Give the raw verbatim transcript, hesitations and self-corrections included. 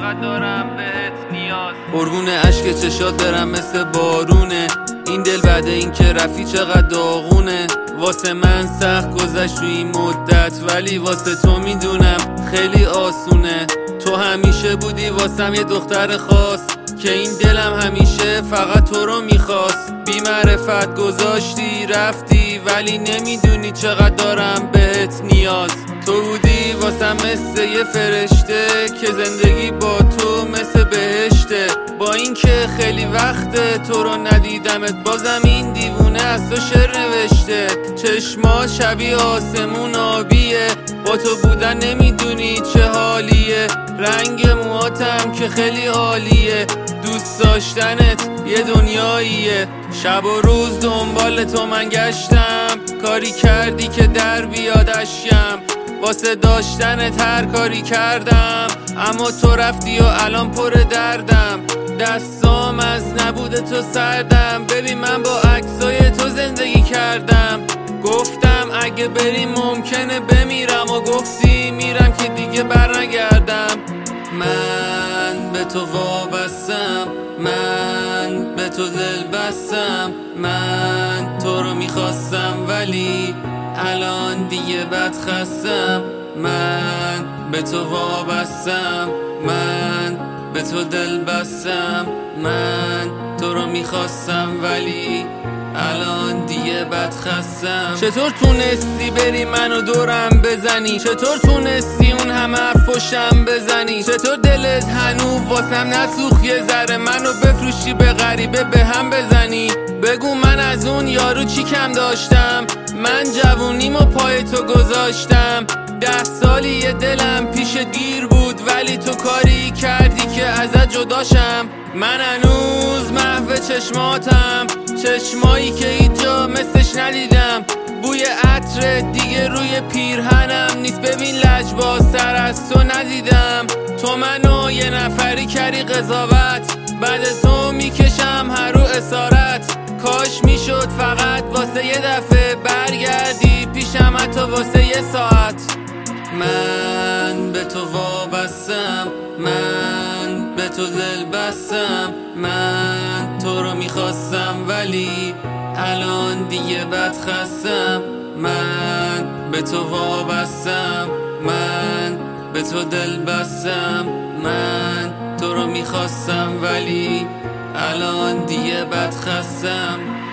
چقدر دارم بهت نیاز. قربون عشق چشات برم مثل بارونه، این دل بعد این که رفی چقدر داغونه. واسه من سخت گذشت تو این مدت، ولی واسه تو میدونم خیلی آسونه. تو همیشه بودی واسم یه دختر خاص، که این دلم همیشه فقط تو رو میخواست. بی معرفت گذاشتی رفتی، ولی نمیدونی چقدر دارم بهت نیاز. تو بودی واسم مثل یه فرشته، که زندگی با تو مثل بهشته. با اینکه خیلی وقته تو رو ندیدمت، بازم این دیوونه از تو شعر نوشته. چشما شبیه آسمون آبیه، با تو بودن نمیدونی چه حالیه. رنگ موهاتم که خیلی عالیه، دوست داشتنت یه دنیاییه. شب و روز دنبال تو من گشتم، کاری کردی که در بیاد اشکم. واسه داشتنت هر کاری کردم، اما تو رفتی و الان پر دردم. دستام از نبود تو سردم، ببین من با عکسای تو زندگی کردم. گفتم اگه بریم ممکنه بمیرم، و گفتی میرم که دیگه برنگردم. من به تو وابستم، من به تو دل بستم. من تو رو میخواستم ولی الان دیگه بد خستم. من به تو وابستم، من به تو دل بستم. من تو رو میخواستم ولی الان دیگه بد خستم. چطور تونستی بری منو دورم بزنی؟ چطور تونستی اون همه حرفشم بزنی؟ چطور دلت هنوز واسم نسوخت یه ذره؟ منو بفروشی به غریبه به هم بزنی؟ بگو من از اون یارو چی کم داشتم؟ من جوونیمو پای تو گذاشتم. ده سالی یه دلم پیش گیر بود، ولی تو کاری کردی که ازت جداشم. من هنوز محو چشماتم، چشمایی که هیچ جا مثلش ندیدم. بوی عطر دیگه روی پیرهنم نیست، ببین لجبازتر از تو ندیدم. تو منو یه نفری کردی قضاوت، بعد تو میکشم هر رو اسارت. کاش میشد فقط واسه یه دفعه برگردی پیشم، حتی واسه یه ساعت. من به تو وابستم، من به تو دل بستم. من تو رو میخواستم ولی الان دیگه بد خستم. من به تو وابستم، من به تو دل بستم. من تو رو میخواستم ولی الان دیگه بد خستم.